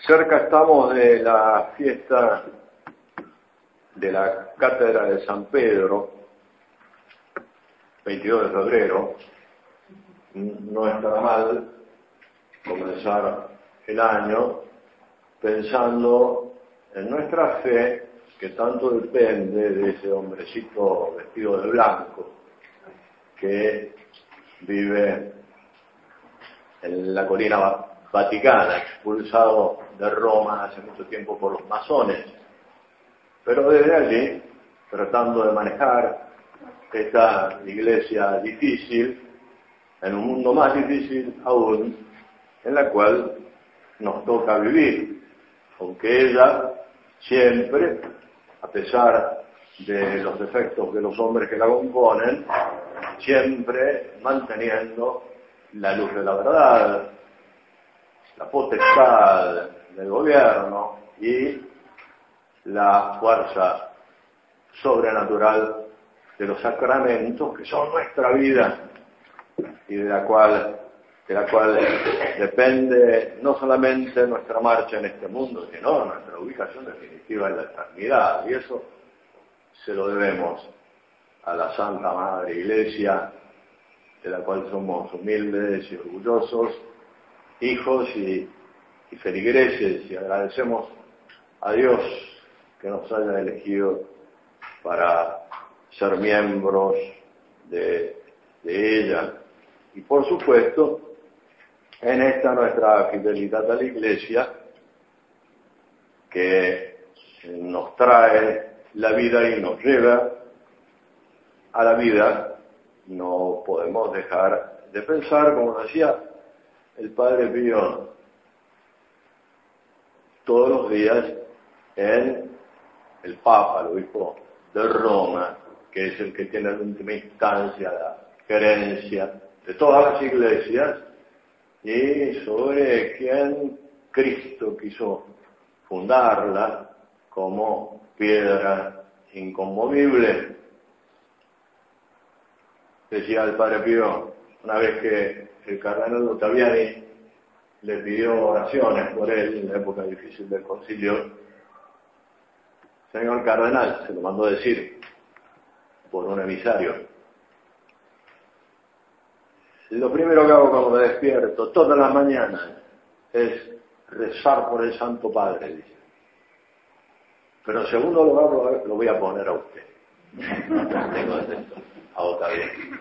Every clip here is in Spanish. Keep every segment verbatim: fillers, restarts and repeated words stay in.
Cerca estamos de la fiesta de la Cátedra de San Pedro, veintidós de febrero. No estará mal comenzar el año pensando en nuestra fe, que tanto depende de ese hombrecito vestido de blanco que vive en la colina vaticana, expulsado de Roma hace mucho tiempo por los masones, pero desde allí tratando de manejar esta iglesia difícil en un mundo más difícil aún, en la cual nos toca vivir, aunque ella siempre, a pesar de los defectos de los hombres que la componen, siempre manteniendo la luz de la verdad, la potestad del gobierno y la fuerza sobrenatural de los sacramentos, que son nuestra vida y de la cual, de la cual depende no solamente nuestra marcha en este mundo, sino nuestra ubicación definitiva en la eternidad. Y eso se lo debemos a la Santa Madre Iglesia, de la cual somos humildes y orgullosos hijos y, y feligreses, y agradecemos a Dios que nos haya elegido para ser miembros de, de ella. Y por supuesto, en esta nuestra fidelidad a la Iglesia, que nos trae la vida y nos lleva a la vida, no podemos dejar de pensar, como decía el Padre Pío, todos los días en el Papa, el obispo de Roma, que es el que tiene en última instancia la gerencia de todas las iglesias, y sobre quien Cristo quiso fundarla como piedra inconmovible. Decía el Padre Pío, una vez que el cardenal Ottaviani le pidió oraciones por él en la época difícil del concilio, señor cardenal, se lo mandó decir por un emisario: lo primero que hago cuando me despierto todas las mañanas es rezar por el Santo Padre, dice. Pero en segundo lugar lo voy a poner a usted. Tengo atento a Ottaviani.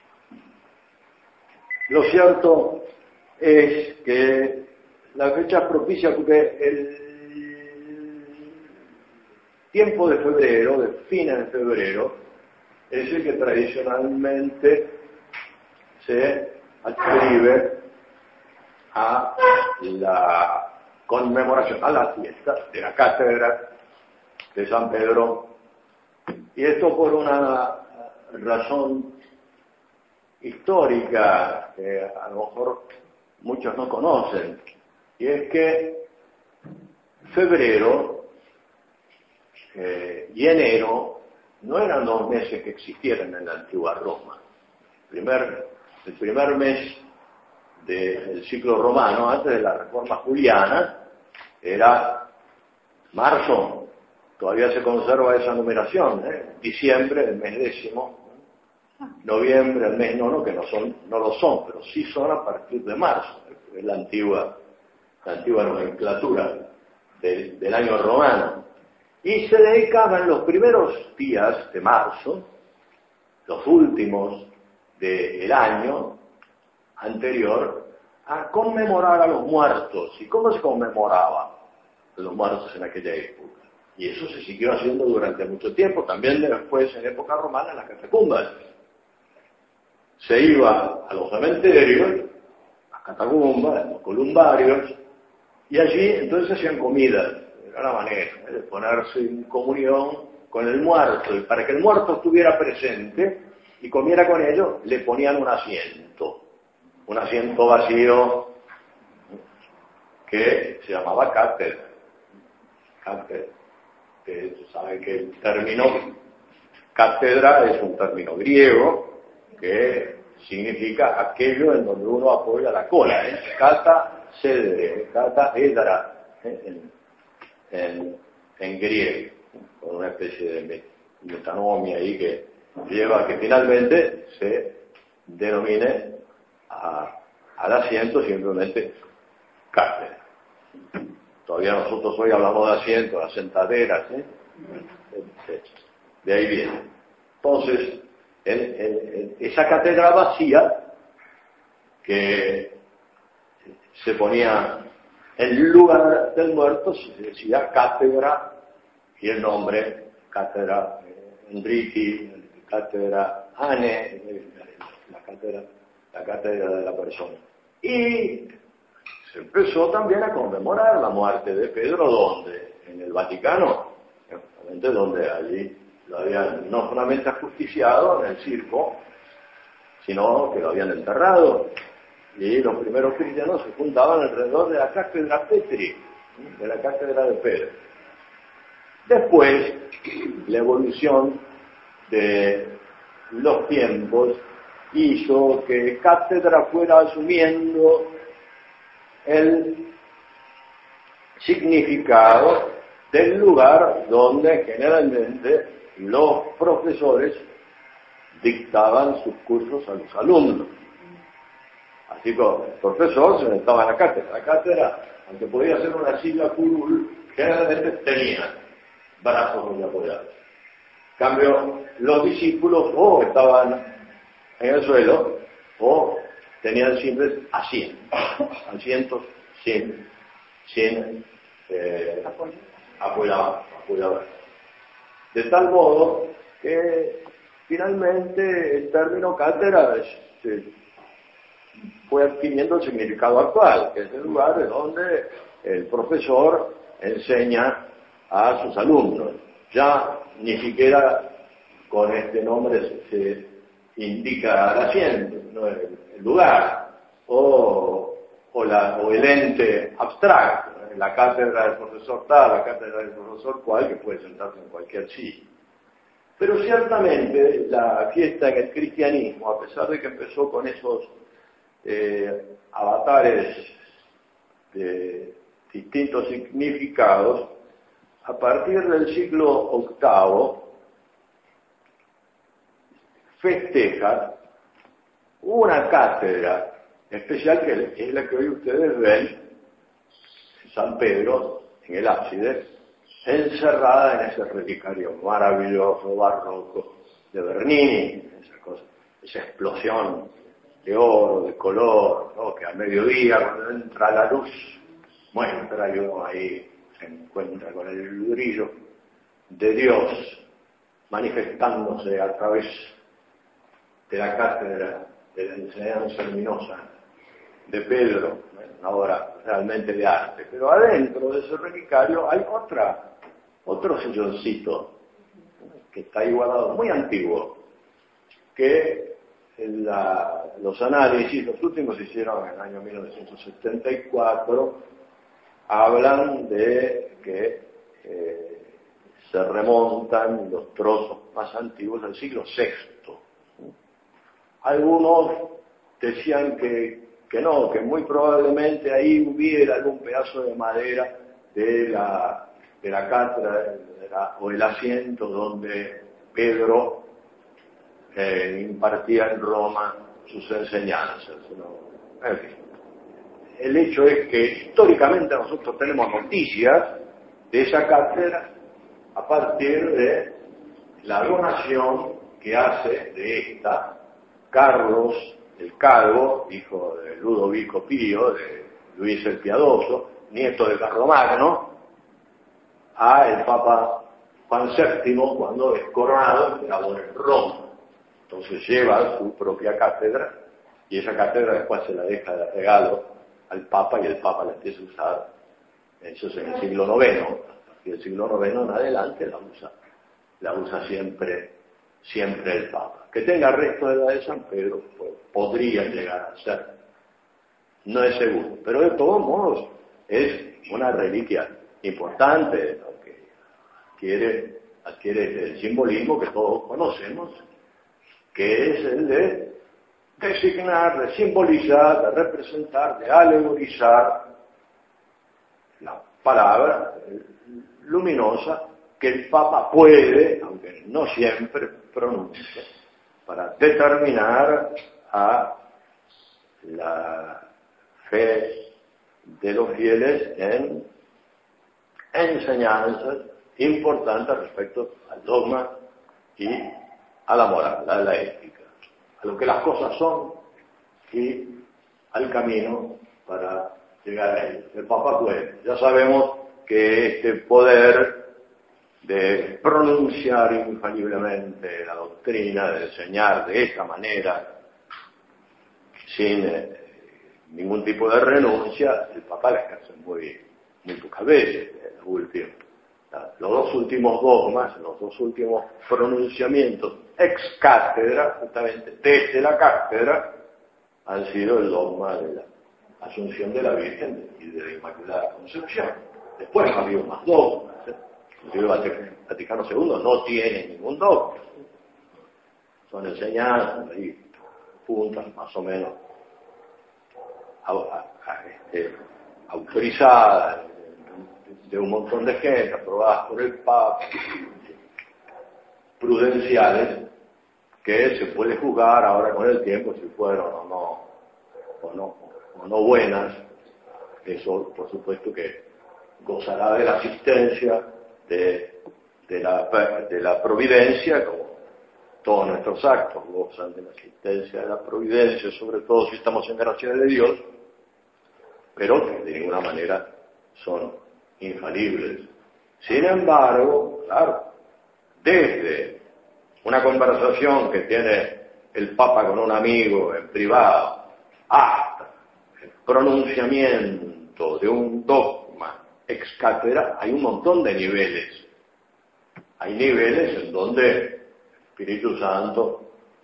Lo cierto es que la fecha es propicia porque el tiempo de febrero, de fines de febrero, es el que tradicionalmente se adscribe a la conmemoración, a la fiesta de la Cátedra de San Pedro, y esto por una razón histórica que a lo mejor muchos no conocen, y es que febrero eh, y enero no eran dos meses que existieran en la antigua Roma. El primer, el primer mes del ciclo romano, antes de la Reforma Juliana, era marzo. Todavía se conserva esa numeración, ¿eh? Diciembre, el mes décimo, noviembre, el mes nono, que no son, no lo son, pero sí son a partir de marzo, es la antigua, la antigua nomenclatura del, del año romano. Y se dedicaban los primeros días de marzo, los últimos del año anterior, a conmemorar a los muertos. ¿Y cómo se conmemoraba a los muertos en aquella época? Y eso se siguió haciendo durante mucho tiempo, también después en época romana en las catacumbas. Se iba a los cementerios, a catacumbas, a los columbarios, y allí entonces hacían comidas. Era la manera ¿eh? de ponerse en comunión con el muerto, y para que el muerto estuviera presente y comiera con ellos, le ponían un asiento, un asiento vacío que se llamaba cátedra. Cátedra. Ustedes saben que el término cátedra es un término griego que significa aquello en donde uno apoya la cola, ¿eh? Cata cedere, cata edra, ¿eh? en, en, en griego, con una especie de metanomia ahí que lleva a que finalmente se denomine a, al asiento simplemente cátedra. Todavía nosotros hoy hablamos de asiento, las sentaderas, ¿eh? De ahí viene. Entonces, en, en, en esa cátedra vacía que se ponía en lugar del muerto, se decía cátedra, y el nombre, cátedra Enrique, cátedra Anne, la cátedra, la cátedra de la persona. Y se empezó también a conmemorar la muerte de Pedro, donde en el Vaticano, justamente donde allí lo habían no solamente ajusticiado en el circo, sino que lo habían enterrado. Y los primeros cristianos se juntaban alrededor de la cátedra Petri, de la cátedra de Pedro. Después, la evolución de los tiempos hizo que cátedra fuera asumiendo el significado del lugar donde generalmente los profesores dictaban sus cursos a los alumnos. Así que el profesor se sentaba en la cátedra. La cátedra, aunque podía ser una silla curul, generalmente tenía brazos donde apoyarse. En cambio, los discípulos o estaban en el suelo o tenían simples asientos, asientos sin, sin eh, apoyar, apoyar. De tal modo que finalmente el término cátedra se fue adquiriendo el significado actual, que es el lugar de donde el profesor enseña a sus alumnos. Ya ni siquiera con este nombre se, se indica el asiento, ¿no? el, el lugar, o, o, la, o el ente abstracto, ¿no? La cátedra del profesor tal, la cátedra del profesor cual, que puede sentarse en cualquier sitio. Pero ciertamente la fiesta en el cristianismo, a pesar de que empezó con esos eh, avatares de distintos significados, a partir del siglo octavo festeja una cátedra especial que es la que hoy ustedes ven en San Pedro, en el ábside, encerrada en ese relicario maravilloso, barroco, de Bernini, esa cosa, esa explosión de oro, de color, ¿no? Que al mediodía, cuando entra la luz, muestra y uno ahí se encuentra con el brillo de Dios manifestándose a través de la cátedra de la enseñanza luminosa de Pedro, una obra realmente de arte. Pero adentro de ese relicario hay otra, otro silloncito que está igualado, muy antiguo, que la, los análisis, los últimos se hicieron en el año mil novecientos setenta y cuatro, hablan de que eh, se remontan los trozos más antiguos al siglo sexto. Algunos decían que, que no, que muy probablemente ahí hubiera algún pedazo de madera de la, de la cátedra de la, o el asiento donde Pedro eh, impartía en Roma sus enseñanzas, ¿no? En fin. El hecho es que históricamente nosotros tenemos noticias de esa cátedra a partir de la donación que hace de esta Carlos el Calvo, hijo de Ludovico Pío, de Luis el Piadoso, nieto de Carlomagno, a el Papa Juan séptimo cuando es coronado emperador en Roma. Entonces lleva su propia cátedra y esa cátedra después se la deja de regalo al Papa y el Papa la empieza a usar. Eso es en el siglo noveno. Y el siglo noveno en adelante la usa. La usa siempre, siempre el Papa. Que tenga restos de la de San Pedro, pues, podría llegar a ser. No es seguro. Pero de todos modos es una reliquia importante, ¿no? Que adquiere, adquiere el simbolismo que todos conocemos, que es el de designar, de simbolizar, de representar, de alegorizar la palabra luminosa que el Papa puede, aunque no siempre, pronuncia, para determinar a la fe de los fieles en enseñanzas importantes respecto al dogma y a la moral, a la ética, a lo que las cosas son y al camino para llegar a ello. El Papa puede. Ya sabemos que este poder de pronunciar infaliblemente la doctrina, de enseñar de esta manera, sin eh, ningún tipo de renuncia, el Papa la ejerce muy, muy pocas veces, en los últimos. Los dos últimos dogmas, los dos últimos pronunciamientos ex cátedra, justamente desde la cátedra, han sido el dogma de la Asunción de la Virgen y de la Inmaculada Concepción. Después ha habido más dogmas. ¿eh? Inclusive el Vaticano segundo no tiene ningún dogma. Son enseñanzas ahí, puntas más o menos a, a, a, este, autorizadas de un montón de gente, aprobadas por el Papa, prudenciales, que se puede juzgar ahora con el tiempo si fueron o no, o no, o no buenas. Eso, por supuesto, que gozará de la asistencia de, de, la, de la providencia, como todos nuestros actos gozan de la asistencia de la providencia, sobre todo si estamos en gracia de Dios, pero que de ninguna manera son infalibles. Sin embargo, claro, desde una conversación que tiene el Papa con un amigo en privado, hasta el pronunciamiento de un dogma ex cátedra, hay un montón de niveles. Hay niveles en donde el Espíritu Santo,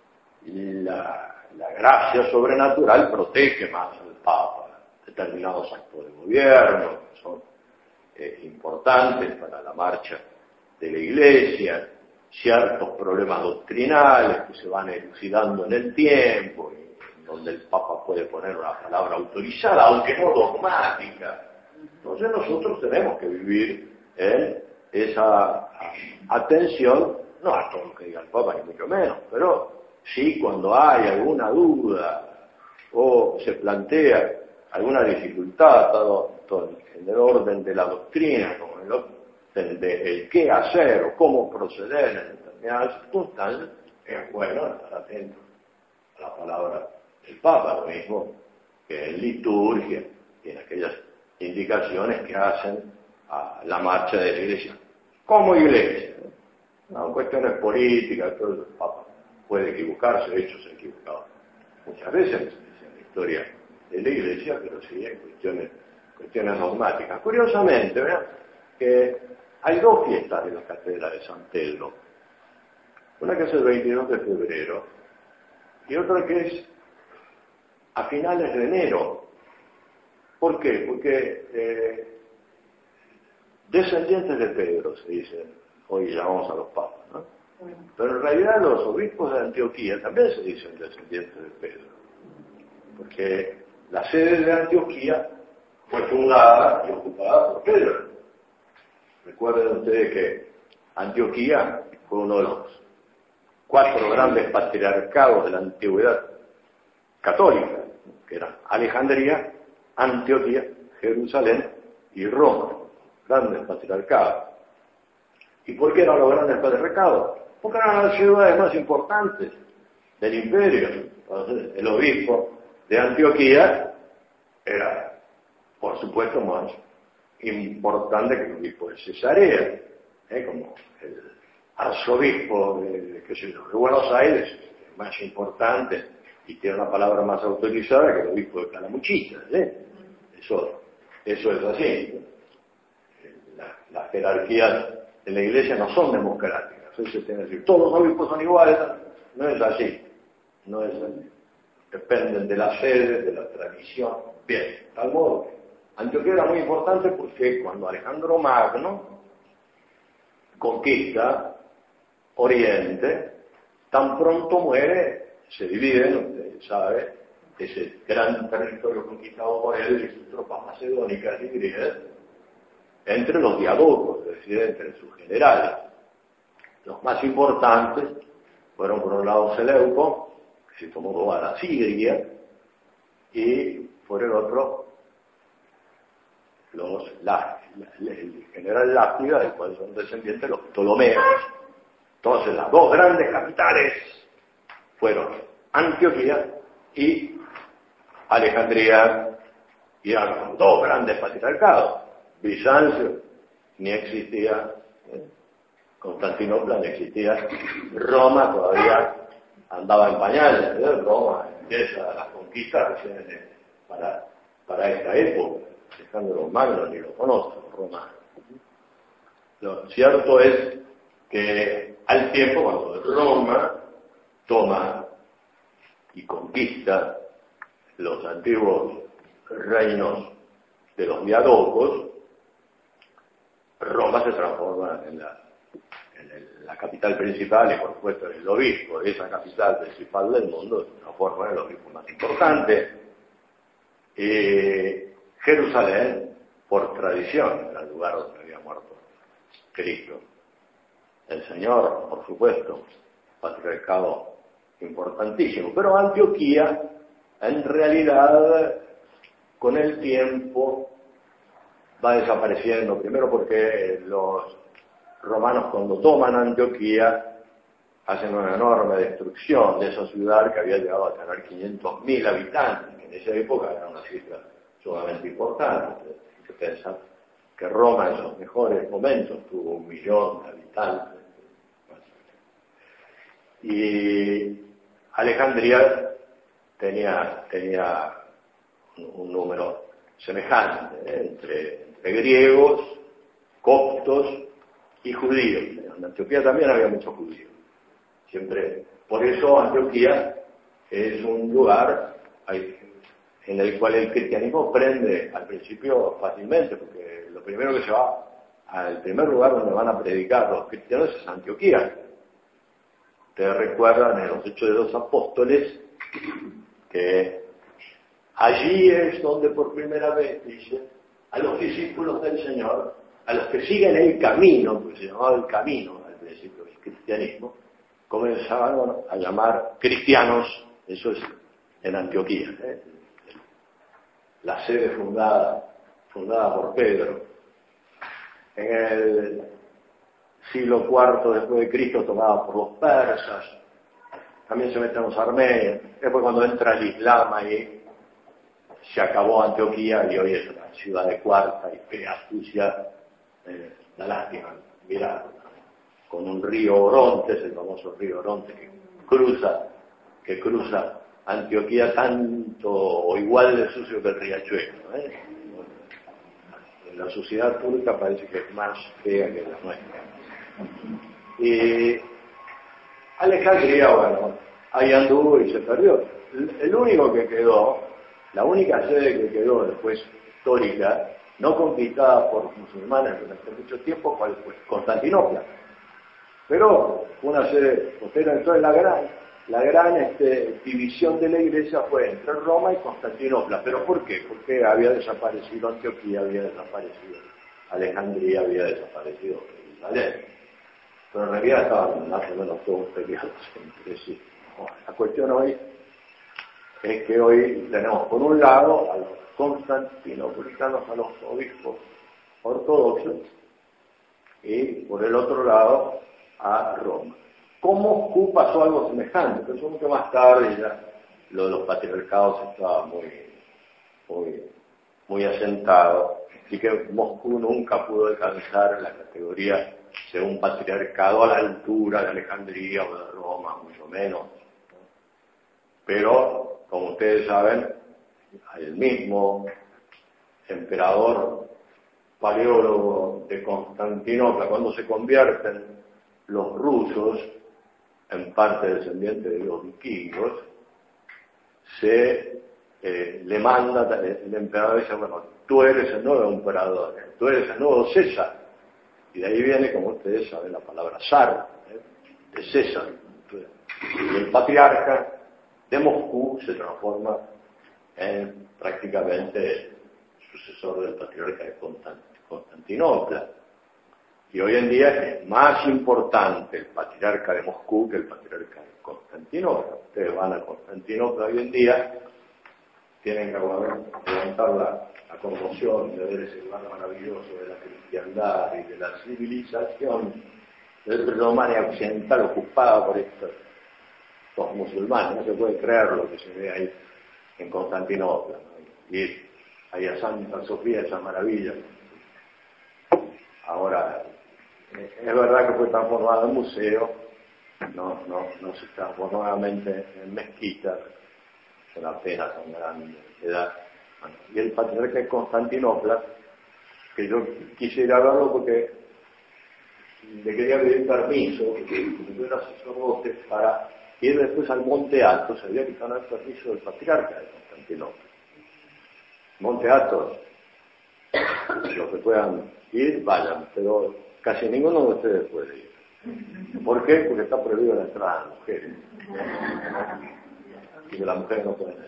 la, la gracia sobrenatural protege más al Papa, determinados actos de gobierno, que son eh, importantes para la marcha de la Iglesia, ciertos problemas doctrinales que se van elucidando en el tiempo, y donde el Papa puede poner una palabra autorizada, aunque no dogmática. Entonces nosotros tenemos que vivir en esa atención, no a todo lo que diga el Papa, ni mucho menos, pero sí cuando hay alguna duda o se plantea alguna dificultad, tanto en el orden de la doctrina como en el orden de el qué hacer o cómo proceder en determinadas circunstancias, es bueno estar atento a la palabra del Papa, lo mismo que en liturgia y en aquellas indicaciones que hacen a la marcha de la Iglesia como Iglesia. No, cuestiones políticas, todo el Papa puede equivocarse, de hecho se ha equivocado muchas veces en la historia de la Iglesia, pero sí en cuestiones, cuestiones dogmáticas. Curiosamente, vean que hay dos fiestas de la Catedral de San Telmo. Una que es el veintidós de febrero y otra que es a finales de enero. ¿Por qué? Porque eh, descendientes de Pedro, se dice, hoy llamamos a los papas, ¿no? Pero en realidad los obispos de Antioquía también se dicen descendientes de Pedro, porque la sede de Antioquía fue fundada y ocupada por Pedro. Recuerden ustedes que Antioquía fue uno de los cuatro grandes patriarcados de la antigüedad católica, que eran Alejandría, Antioquía, Jerusalén y Roma, grandes patriarcados. ¿Y por qué eran los grandes patriarcados? Porque eran las ciudades más importantes del imperio. Entonces, el obispo de Antioquía era, por supuesto, más importante que el obispo de Cesarea, ¿eh? Como el arzobispo de, qué sé yo, de Buenos Aires, es más importante y tiene una palabra más autorizada que el obispo de Calamuchita, ¿eh? Eso, eso es así. La, las jerarquías en la Iglesia no son democráticas. Eso tiene que decir, todos los obispos son iguales. No es así. No es así. Dependen de la sede, de la tradición. Bien, tal modo que Antioquía era muy importante porque cuando Alejandro Magno conquista Oriente, tan pronto muere, se dividen, usted sabe, ese gran territorio conquistado por él y sus tropas macedónicas y griegas, entre los diadocos, es decir, entre sus generales. Los más importantes fueron por un lado Seleuco, que se tomó toda la Siria, y por el otro los, la, la, el general Lápida, del cual son descendientes los Ptolomeos. Entonces las dos grandes capitales fueron Antioquía y Alejandría, y eran los dos grandes patriarcados. Bizancio ni existía, ¿eh? Constantinopla ni existía, Roma todavía andaba en pañales, ¿eh? Roma empieza las conquistas ¿eh? para, para esta época. Alejandro Magno ni lo conoce, los romanos. Lo cierto es que al tiempo, cuando Roma toma y conquista los antiguos reinos de los diadocos, Roma se transforma en la, en el, la capital principal y por supuesto en el obispo de esa capital principal del mundo, se transforma en el obispo más importante. Eh, Jerusalén, por tradición, era el lugar donde había muerto Cristo. El Señor, por supuesto, patriarcado importantísimo, pero Antioquía, en realidad, con el tiempo, va desapareciendo, primero porque los romanos cuando toman Antioquía hacen una enorme destrucción de esa ciudad que había llegado a tener quinientos mil habitantes, que en esa época era una cifra sumamente importante. Hay que pensar que Roma en sus mejores momentos tuvo un millón de habitantes. Y Alejandría tenía, tenía un, un número semejante ¿eh? entre, entre griegos, coptos y judíos. En Antioquía también había muchos judíos. Siempre, por eso Antioquía es un lugar en el cual el cristianismo prende al principio fácilmente, porque lo primero que se va al primer lugar donde van a predicar los cristianos es Antioquía. Ustedes recuerdan en los Hechos de los Apóstoles que allí es donde por primera vez dice a los discípulos del Señor, a los que siguen el camino, porque se llamaba el camino al principio del cristianismo, comenzaban a llamar cristianos, eso es en Antioquía, ¿eh? La sede fundada, fundada por Pedro. En el siglo cuarto después de Cristo, tomada por los persas, también se meten los armenios. Después cuando entra el Islam ahí, se acabó Antioquía y hoy es una ciudad de cuarta y fea astucia, eh, la lástima, mirá, con un río Orontes, el famoso río Orontes que cruza, que cruza Antioquía tanto o igual de sucio que el riachuelo, ¿eh? La sociedad turca parece que es más fea que la nuestra. Y Alejandría, bueno, ahí anduvo y se perdió. El único que quedó, la única sede que quedó después histórica, no conquistada por musulmanes durante mucho tiempo, ¿cuál fue? Constantinopla. Pero fue una sede postera, entonces la gran, la gran este, división de la iglesia fue entre Roma y Constantinopla. ¿Pero por qué? Porque había desaparecido Antioquía, había desaparecido Alejandría, había desaparecido Jerusalén. Pero en realidad estaban más o menos todos peleados entre sí. Bueno, la cuestión hoy es que hoy tenemos por un lado a los constantinopolitanos, a los obispos ortodoxos, y por el otro lado a Roma. Con Moscú pasó algo semejante, pero eso mucho más tarde ya lo de los patriarcados estaba muy, muy, muy asentado, así que Moscú nunca pudo alcanzar la categoría de un patriarcado a la altura de Alejandría o de Roma, mucho menos. Pero, como ustedes saben, el mismo emperador paleólogo de Constantinopla, cuando se convierten los rusos en parte descendientes de los vikingos, se eh, le manda, el emperador dice, bueno, tú eres el nuevo emperador, ¿eh? Tú eres el nuevo César. Y de ahí viene, como ustedes saben, la palabra zar, ¿eh? De César. Entonces, y el patriarca de Moscú se transforma en prácticamente el sucesor del patriarca de Constantinopla. Constantinopla. Y hoy en día es más importante el patriarca de Moscú que el patriarca de Constantinopla. Ustedes van a Constantinopla hoy en día, tienen que levantar la, la conmoción de ver ese lugar maravilloso de la cristiandad y de la civilización de Rumania occidental ocupada por estos, estos musulmanes. No se puede creer lo que se ve ahí en Constantinopla, ¿no? Y ahí a Santa Sofía, esa maravilla. Ahora, es verdad que fue transformado en museo, no, no, no se transformó nuevamente en mezquita, es una pena tan grande de edad. Bueno, y el patriarca de Constantinopla, que yo quisiera verlo porque le quería pedir permiso, porque yo era sacerdote, para ir después al Monte Athos, había que tener permiso del patriarca de Constantinopla. Monte Athos, los que puedan ir, vayan, pero casi ninguno de ustedes puede ir. ¿Por qué? Porque está prohibido la entrada de mujeres. Y que las mujeres no pueden ir.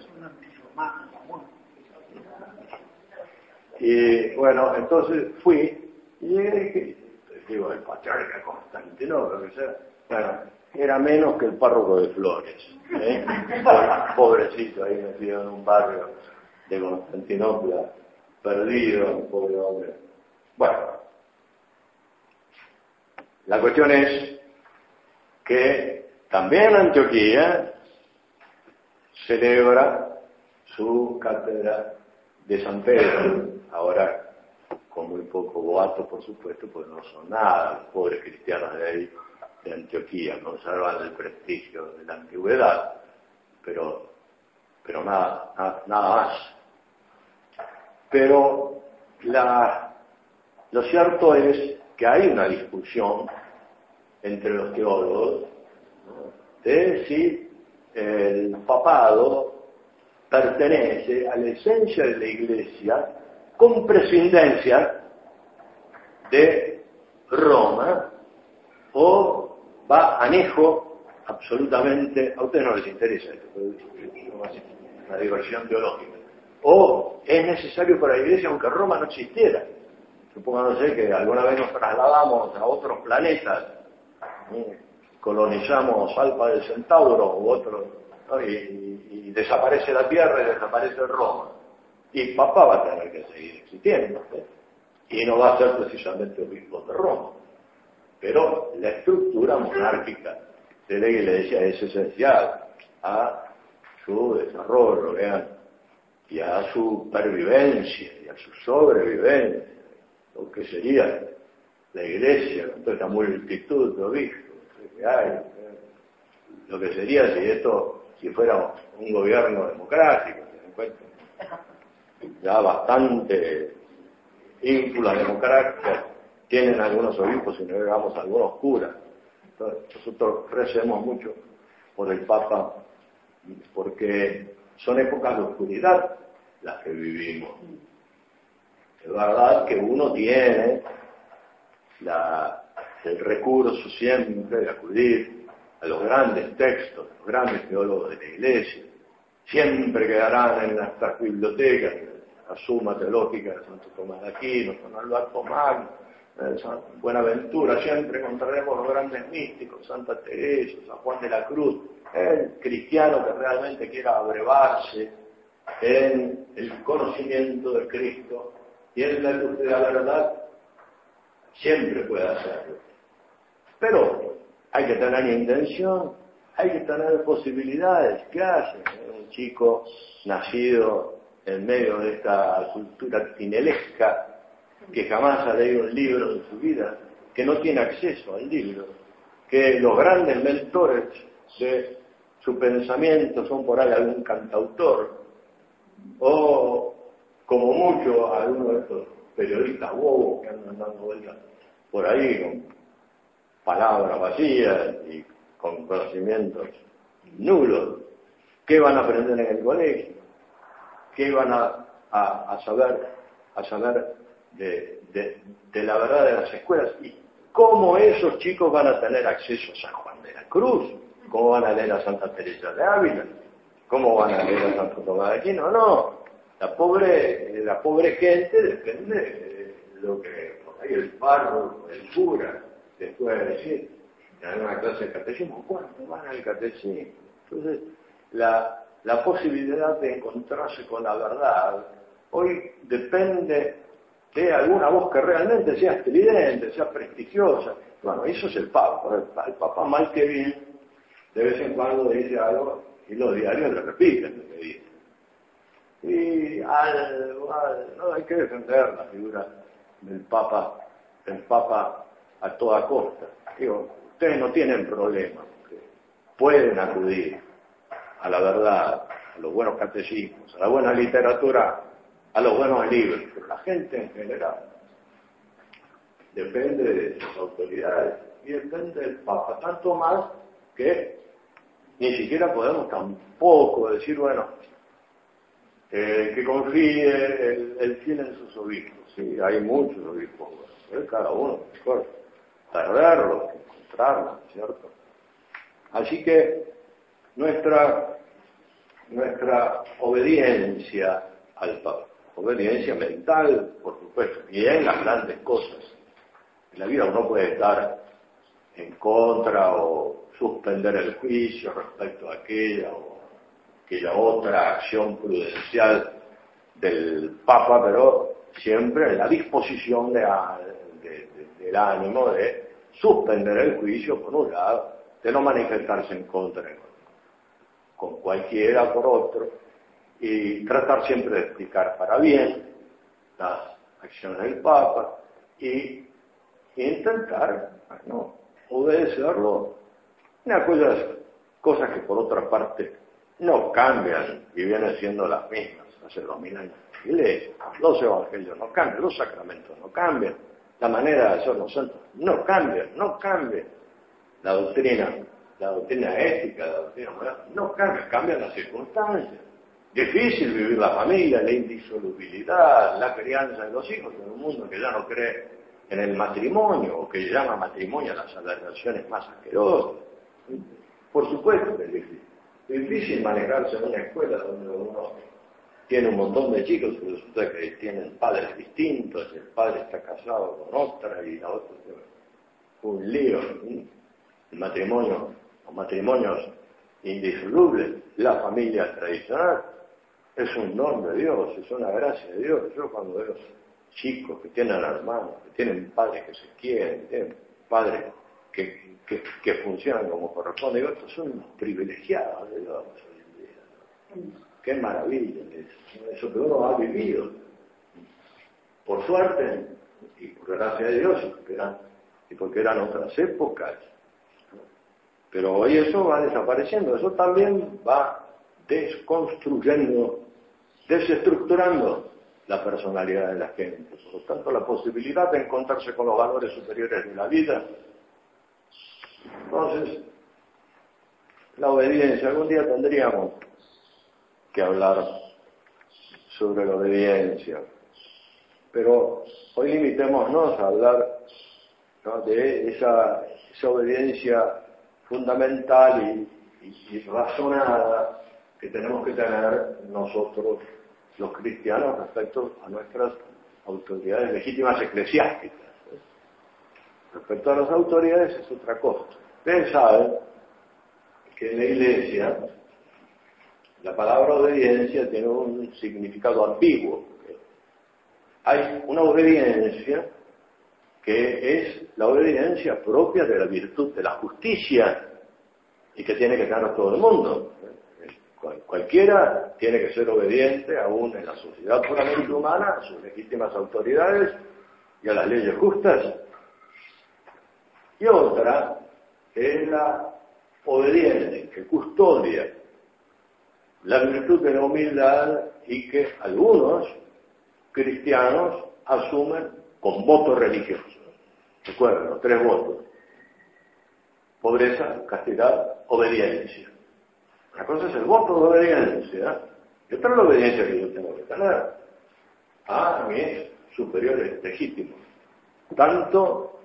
Y bueno, entonces fui y dije, digo, el patriarca Constantinopla, que sea, bueno, era menos que el párroco de Flores, ¿eh? Pobrecito, ahí metido en un barrio de Constantinopla, perdido, pobre hombre. Bueno, la cuestión es que también Antioquía celebra su cátedra de San Pedro, ahora con muy poco boato, por supuesto, pues no son nada los pobres cristianos de ahí, de Antioquía, conservan el prestigio de la antigüedad, pero, pero nada, nada, nada más. Pero la, lo cierto es que hay una discusión entre los teólogos, ¿no?, de si el papado pertenece a la esencia de la Iglesia con prescindencia de Roma o va anejo absolutamente, a ustedes no les interesa esto, es una diversión teológica, o es necesario para la Iglesia aunque Roma no existiera. Supónganse que alguna vez nos trasladamos a otros planetas, ¿eh? colonizamos Alfa del Centauro u otro, ¿no? y, y, y desaparece la Tierra y desaparece Roma. Y Papa va a tener que seguir existiendo, ¿eh? Y no va a ser precisamente obispo de Roma. Pero la estructura monárquica de la Iglesia es esencial a su desarrollo, vean, y a su pervivencia y a su sobrevivencia, lo que sería la Iglesia con toda esta multitud de obispos que hay, lo que sería si esto, si fuera un gobierno democrático, ¿se dan cuenta? Ya bastante ínfula democrática tienen algunos obispos y no llegamos a algunos curas. Entonces, nosotros recemos mucho por el Papa porque son épocas de oscuridad las que vivimos. Es verdad que uno tiene la, el recurso siempre de acudir a los grandes textos, los grandes teólogos de la Iglesia. Siempre quedarán en nuestras bibliotecas la Suma Teológica de Santo Tomás de Aquino, San Alberto Magno, eh, San Buenaventura. Siempre encontraremos los grandes místicos, Santa Teresa, San Juan de la Cruz. El cristiano que realmente quiera abrevarse en el conocimiento de Cristo y en la luz de la verdad, siempre puede hacerlo. Pero hay que tener intención, hay que tener posibilidades. ¿Qué hace un chico nacido en medio de esta cultura tinelesca, que jamás ha leído un libro en su vida, que no tiene acceso al libro, que los grandes mentores de su pensamiento son por ahí algún cantautor, o como mucho algunos de estos periodistas bobos que andan dando vueltas por ahí con palabras vacías y con conocimientos nulos? ¿Qué van a aprender en el colegio? ¿Qué van a, a, a saber, a saber de, de, de la verdad de las escuelas? ¿Y cómo esos chicos van a tener acceso a San Juan de la Cruz? ¿Cómo van a leer a Santa Teresa de Ávila? ¿Cómo van a leer a Santo Tomás de Aquino? No, la pobre, la pobre gente depende de lo que por ahí el párroco, el cura, les puede decir en alguna clase de catecismo, ¿cuánto van al catecismo? Entonces, la, la posibilidad de encontrarse con la verdad hoy depende de alguna voz que realmente sea estridente, sea prestigiosa. Bueno, eso es el Papa. El Papa, mal que bien, de vez en cuando dice algo y los diarios le repiten lo que dice. Y al, al, no hay que defender la figura del Papa, del Papa a toda costa. Digo, ustedes no tienen problema, porque pueden acudir a la verdad, a los buenos catecismos, a la buena literatura, a los buenos libros, pero la gente en general depende de sus autoridades y depende del Papa, tanto más que ni siquiera podemos tampoco decir, bueno, eh, que confíe el, el fiel en sus obispos. Sí, hay muchos obispos, bueno, cada uno mejor perderlos, encontrarlos, ¿cierto? Así que nuestra, nuestra obediencia al Papa, obediencia mental, por supuesto, y en las grandes cosas. En la vida uno puede estar en contra o suspender el juicio respecto a aquella o aquella otra acción prudencial del Papa, pero siempre en la disposición de, de, de, del ánimo de suspender el juicio por un lado, de no manifestarse en contra con, con cualquiera por otro, y tratar siempre de explicar para bien las acciones del Papa y intentar, bueno, obedecerlo en aquellas cosas que por otra parte no cambian y vienen siendo las mismas hace dos mil años. La Iglesia, los evangelios no cambian, los sacramentos no cambian, la manera de hacer los santos no cambia, no cambia, la doctrina, la doctrina ética, la doctrina moral no cambia, cambian las circunstancias. Difícil vivir la familia, la indisolubilidad, la crianza de los hijos en un mundo que ya no cree en el matrimonio, o que llama matrimonio a las relaciones más asquerosas. Por supuesto que es difícil. Es difícil manejarse en una escuela donde uno tiene un montón de chicos y resulta que tienen padres distintos, el padre está casado con otra y la otra tiene un lío. El matrimonio, los matrimonios indisolubles, la familia tradicional, es un don de Dios, es una gracia de Dios. Yo cuando veo chicos que tienen hermanos, que tienen padres que se quieren, que tienen padres que, que, que funcionan como corresponde, digo, estos son unos privilegiados de Dios hoy en día, ¿no? Qué maravilla, eso, eso que uno ha vivido, por suerte, y por gracia de Dios, y porque eran, y porque eran otras épocas, ¿no? Pero hoy eso va desapareciendo, eso también va desconstruyendo, desestructurando la personalidad de la gente. Por lo tanto, la posibilidad de encontrarse con los valores superiores de la vida. Entonces, la obediencia, algún día tendríamos que hablar sobre la obediencia, pero hoy limitémonos a hablar, ¿no?, de esa, esa obediencia fundamental y, y, y razonada que tenemos que tener nosotros los cristianos respecto a nuestras autoridades legítimas eclesiásticas. Respecto a las autoridades es otra cosa. Ustedes saben que en la Iglesia la palabra obediencia tiene un significado ambiguo. Hay una obediencia que es la obediencia propia de la virtud de la justicia y que tiene que tener todo el mundo. Cualquiera tiene que ser obediente, aún en la sociedad puramente humana, a sus legítimas autoridades y a las leyes justas. Y otra es la obediencia que custodia la virtud de la humildad y que algunos cristianos asumen con voto religioso. Recuerden, los tres votos: pobreza, castidad, obediencia. Una cosa es el voto de obediencia, y otra es la obediencia que yo tengo que tener a mis superiores legítimos, tanto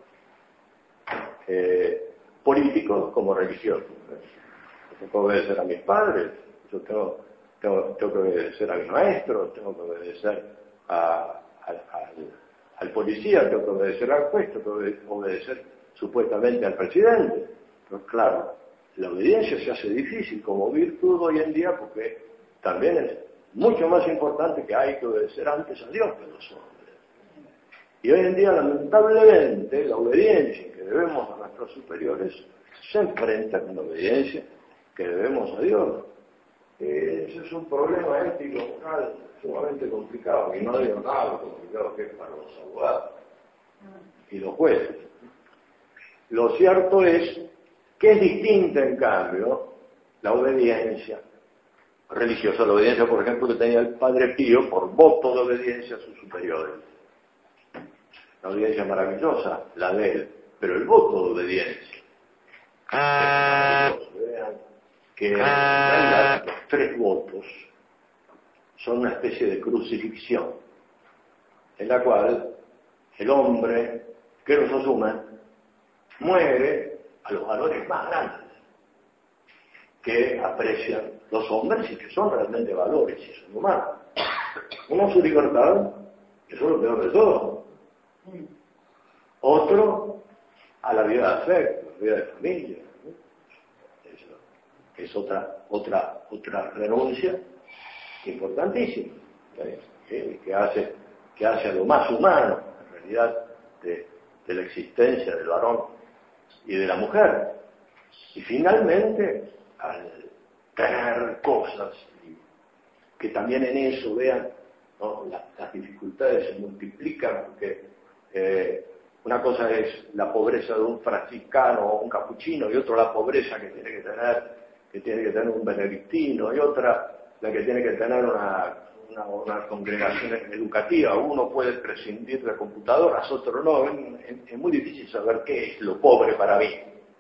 eh, políticos como religiosos. Yo tengo que obedecer a mis padres, yo tengo, tengo, tengo que obedecer a mis maestros, tengo que obedecer a, a, a, al policía, tengo que obedecer al juez, tengo que obedecer supuestamente al presidente. Pero claro, la obediencia se hace difícil como virtud hoy en día porque también es mucho más importante que hay que obedecer antes a Dios que a los hombres. Y hoy en día, lamentablemente, la obediencia que debemos a nuestros superiores se enfrenta con la obediencia que debemos a Dios. Ese es un problema ético, moral, sumamente complicado, y no digo nada lo complicado que es para los abogados y los jueces. Lo cierto es que es distinta, en cambio, la obediencia religiosa, la obediencia, por ejemplo, que tenía el Padre Pío por voto de obediencia a sus superiores. La obediencia maravillosa, la de él, pero el voto de obediencia es maravilloso. Vean que en realidad los tres votos son una especie de crucifixión, en la cual el hombre que los asume muere a los valores más grandes que aprecian los hombres y que son realmente valores y son humanos. Uno a su libertad, eso es lo peor de todo. Otro a la vida de afecto, a la vida de familia. Eso es otra, otra, otra renuncia importantísima, ¿sí? que hace, que hace a lo más humano, en realidad, de, de la existencia del varón y de la mujer. Y finalmente, al tener cosas, que también en eso, vean, ¿no? las, las dificultades se multiplican, porque eh, una cosa es la pobreza de un franciscano o un capuchino, y otra la pobreza que tiene que tener, que tiene que tener un benedictino, y otra la que tiene que tener una, una, una congregación educativa. Uno puede prescindir de computadoras, otro no. Es, es muy difícil saber qué es lo pobre para mí.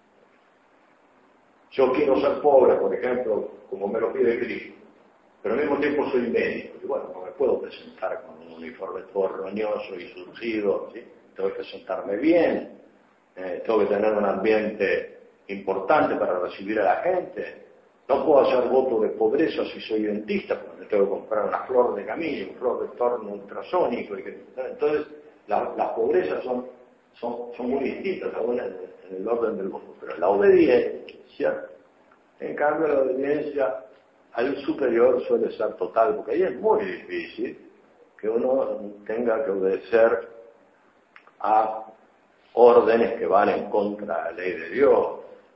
Yo quiero ser pobre, por ejemplo, como me lo pide Cristo, pero al mismo tiempo soy médico. Y bueno, no me puedo presentar con un uniforme todo roñoso y surcido, ¿sí? Tengo que presentarme bien, eh, tengo que tener un ambiente importante para recibir a la gente. No puedo hacer voto de pobreza si soy dentista, porque me tengo que comprar una flor de camilla, un flor de torno ultrasónico. Y que, entonces, la, las pobrezas son, son, son muy distintas, aún en, en el orden del voto. Pero la obediencia, en cambio, la obediencia al superior suele ser total, porque ahí es muy difícil que uno tenga que obedecer a órdenes que van en contra de la ley de Dios.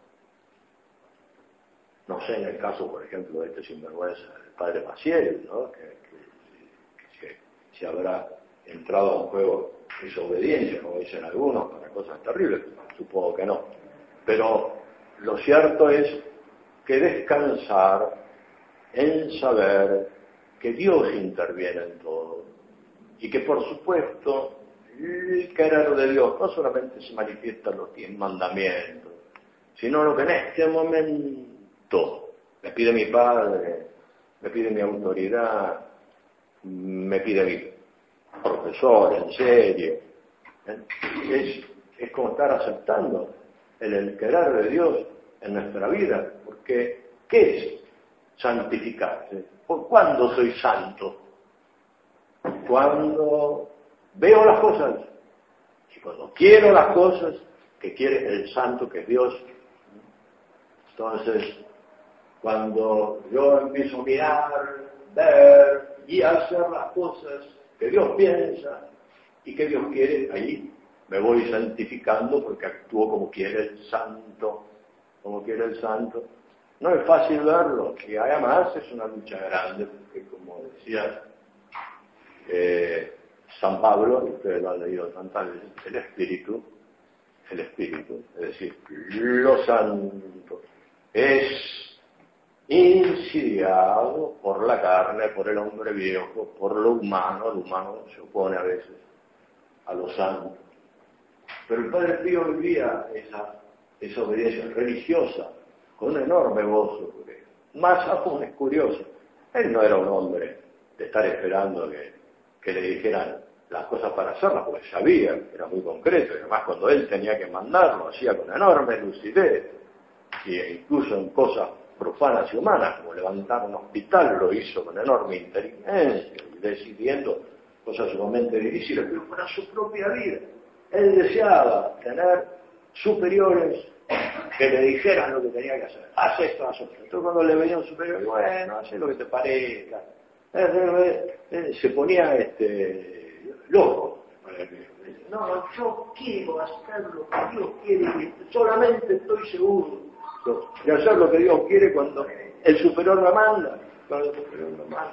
No sé, en el caso, por ejemplo, de este sinvergüenza, el padre Maciel, ¿no? que, que, que, que se habrá entrado a un juego de desobediencia, como dicen algunos, para cosas terribles, supongo que no. Pero lo cierto es que descansar en saber que Dios interviene en todo, y que por supuesto el querer de Dios no solamente se manifiesta en los diez mandamientos, sino lo que en este momento me pide mi padre, me pide mi autoridad, me pide mi profesor en serio. Es, es como estar aceptando el, el querer de Dios en nuestra vida, porque ¿qué es santificarse? ¿Cuándo soy santo? Cuando veo las cosas y cuando quiero las cosas que quiere el santo, que es Dios. Entonces, cuando yo empiezo a mirar, ver y hacer las cosas que Dios piensa y que Dios quiere, ahí me voy santificando porque actúo como quiere el santo, como quiere el santo. No es fácil verlo, y además es una lucha grande, porque como decía eh, San Pablo, ustedes lo han leído tantas veces, el espíritu, el espíritu, es decir, lo santo, es insidiado por la carne, por el hombre viejo, por lo humano. El humano se opone a veces a lo santo. Pero el Padre Pío vivía esa, esa obediencia religiosa con un enorme gozo, porque más aún es curioso, él no era un hombre de estar esperando que, que le dijeran las cosas para hacerlas, porque sabía, era muy concreto, y además cuando él tenía que mandar, lo hacía con enorme lucidez, e incluso en cosas profanas y humanas, como levantar un hospital, lo hizo con enorme inteligencia, y decidiendo cosas sumamente difíciles, pero para su propia vida. Él deseaba tener superiores que le dijeran lo que tenía que hacer. Haz esto, haz otro. Entonces cuando le venía un superior, bueno, haz lo que te parezca. Se ponía este, loco. No, yo quiero hacer lo que Dios quiere, solamente estoy seguro de hacer lo que Dios quiere cuando el superior me manda. Cuando el superior me manda.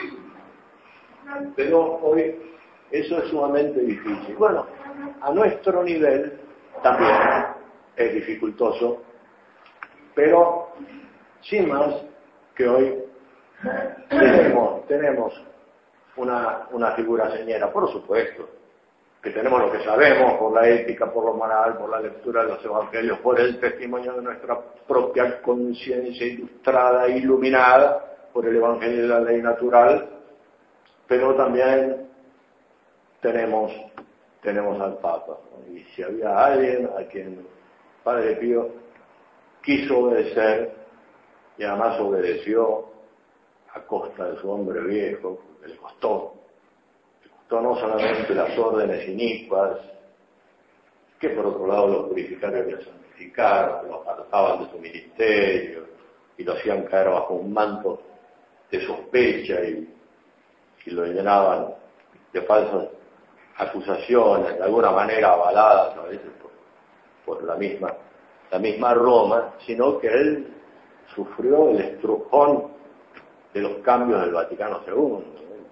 Pero hoy eso es sumamente difícil. Bueno, a nuestro nivel también es dificultoso, pero sin más que hoy tenemos, tenemos una, una figura señera, por supuesto, que tenemos lo que sabemos por la ética, por lo moral, por la lectura de los evangelios, por el testimonio de nuestra propia conciencia ilustrada e iluminada, por el evangelio de la ley natural, pero también tenemos, tenemos al Papa, ¿no? Y si había alguien a quien Padre Pío quiso obedecer, y además obedeció a costa de su hombre viejo, porque le costó, le costó no solamente las órdenes inicuas, que por otro lado los purificarios le santificaron, lo apartaban de su ministerio, y lo hacían caer bajo un manto de sospecha, y, y lo llenaban de falsas acusaciones, de alguna manera avaladas a veces por, por la misma, la misma Roma, sino que él sufrió el estrujón de los cambios del Vaticano segundo.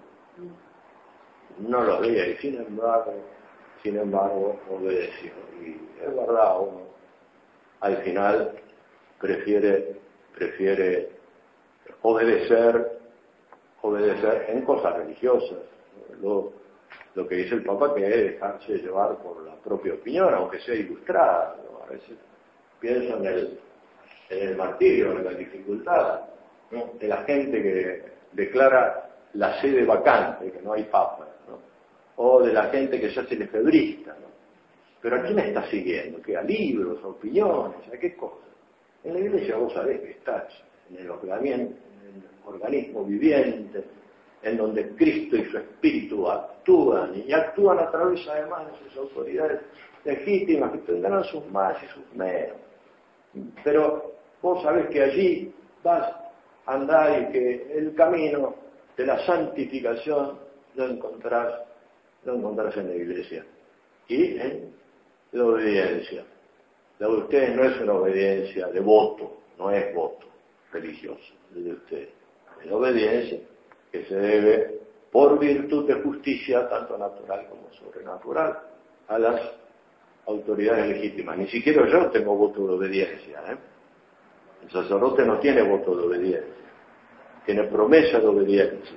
No lo veía y sin embargo, sin embargo obedeció. Y es verdad, uno al final prefiere, prefiere obedecer, obedecer en cosas religiosas. Lo, lo que dice el Papa, que es dejarse llevar por la propia opinión, aunque sea ilustrada, ¿no? A veces pienso en el, en el martirio, en la dificultad, ¿no? De la gente que declara la sede vacante, que no hay Papa, ¿no? O de la gente que se hace lefebrista, ¿no? Pero ¿a quién está siguiendo? ¿Qué? ¿A libros, a opiniones, a qué cosas? En la Iglesia vos sabés que estás en el organismo, en el organismo viviente, en donde Cristo y su Espíritu actúan, y actúan a través además de sus autoridades legítimas, que tendrán sus más y sus menos. Pero vos sabés que allí vas a andar y que el camino de la santificación lo encontrás, lo encontrás en la Iglesia y en la obediencia. La de ustedes no es una obediencia de voto, no es voto religioso, la de ustedes. Es obediencia que se debe, por virtud de justicia, tanto natural como sobrenatural, a las autoridades legítimas. Ni siquiera yo tengo voto de obediencia, ¿eh? El sacerdote no tiene voto de obediencia, tiene promesa de obediencia.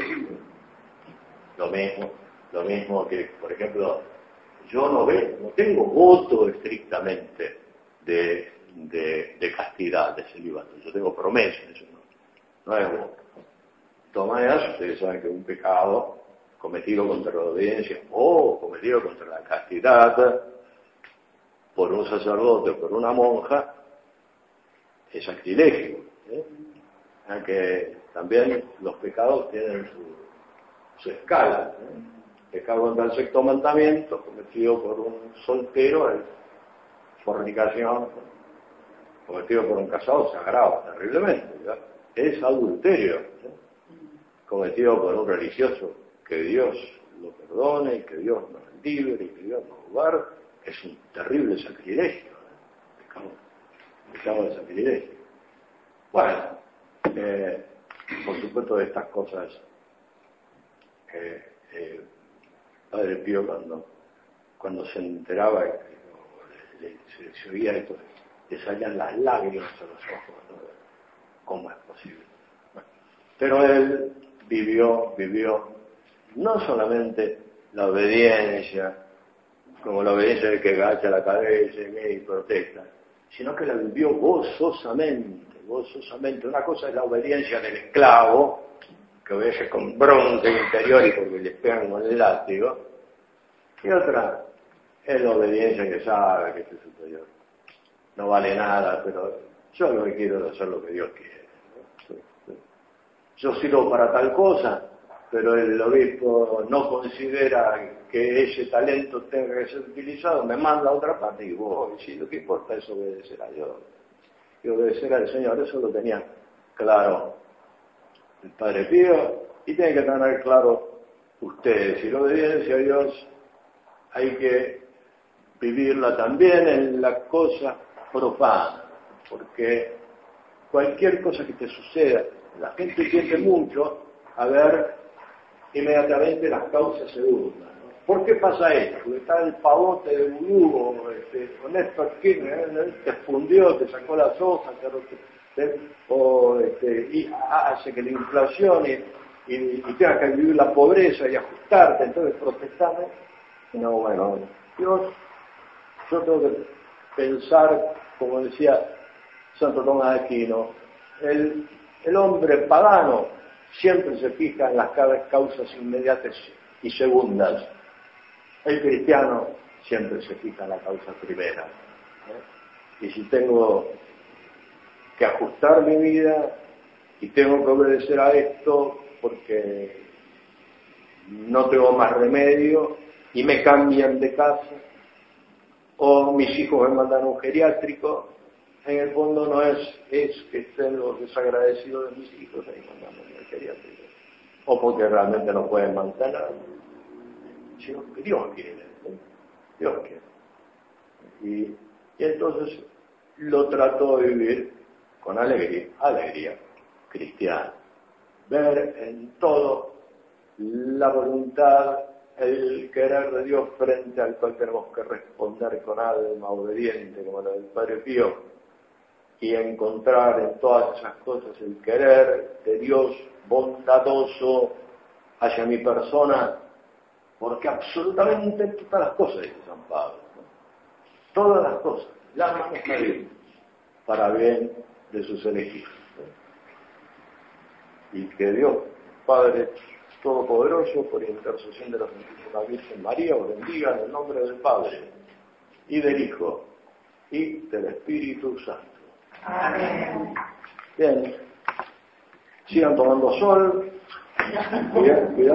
Lo mismo, lo mismo que, por ejemplo, yo no veo, no tengo voto estrictamente de, de, de castidad, de celibato. Yo tengo promesa, eso no, no es voto. De todas maneras, ustedes saben que un pecado cometido contra la obediencia o cometido contra la castidad por un sacerdote o por una monja es sacrilegio, ¿eh? Aunque también los pecados tienen su, su escala, ¿eh? Pecado contra el sexto mandamiento cometido por un soltero es fornicación, cometido por un casado se agrava terriblemente, ¿verdad? Es adulterio, ¿eh? Cometido por un religioso, que Dios lo perdone y que Dios nos libre y que Dios nos guarde, es un terrible sacrilegio, ¿eh? Pecado, pecado de sacrilegio. Bueno, eh, por supuesto de estas cosas, eh, eh, Padre Pío cuando, cuando se enteraba, eh, le, le, se, se oía esto, le salían las lágrimas a los ojos, ¿no? ¿Cómo es posible? Bueno, pero él vivió, vivió no solamente la obediencia, como la obediencia del que agacha la cabeza y protesta, sino que la vivió gozosamente, gozosamente. Una cosa es la obediencia del esclavo, que obedece con bronca interior y porque le pegan con el látigo, y otra es la obediencia que sabe que es superior. No vale nada, pero yo lo que quiero es hacer lo que Dios quiere, ¿no? Yo sirvo para tal cosa, pero el obispo no considera que ese talento tenga que ser utilizado, me manda a otra parte y voy, si lo que importa es obedecer a Dios y obedecer al Señor. Eso lo tenía claro el Padre Pío y tiene que tener claro ustedes. Y la obediencia a Dios hay que vivirla también en la cosa profana, porque cualquier cosa que te suceda, la gente tiende mucho a ver inmediatamente las causas segundas. ¿Por qué pasa esto? Porque está el pavote de Vudú, este, con Néstor Kirchner, ¿eh? Te fundió, te sacó las hojas, te, te, o, este, y hace que la inflación y, y, y tengas que vivir la pobreza y ajustarte, entonces protestamos. No, bueno, Dios, yo tengo que pensar, como decía Santo Tomás de Aquino, el, el hombre pagano siempre se fija en las causas inmediatas y segundas. El cristiano siempre se fija en la causa primera. ¿eh? Y si tengo que ajustar mi vida y tengo que obedecer a esto porque no tengo más remedio y me cambian de casa, o mis hijos me mandan a un geriátrico, en el fondo no es, es que estén los desagradecidos de mis hijos ahí mandándome al geriátrico, o porque realmente no pueden mantener, sino que Dios quiere, ¿eh? Dios quiere. Y, y entonces lo trato de vivir con alegría, alegría cristiana, ver en todo la voluntad, el querer de Dios frente al cual tenemos que responder con alma obediente, como la del Padre Pío, y encontrar en todas esas cosas el querer de Dios bondadoso hacia mi persona, porque absolutamente todas las cosas, dice San Pablo, ¿no? Todas las cosas, las maneja Dios para bien de sus elegidos, ¿no? Y que Dios, Padre Todopoderoso, por intercesión de la Santísima Virgen María, os bendiga en el nombre del Padre, y del Hijo, y del Espíritu Santo. Amén. Bien, sigan tomando sol, cuidado.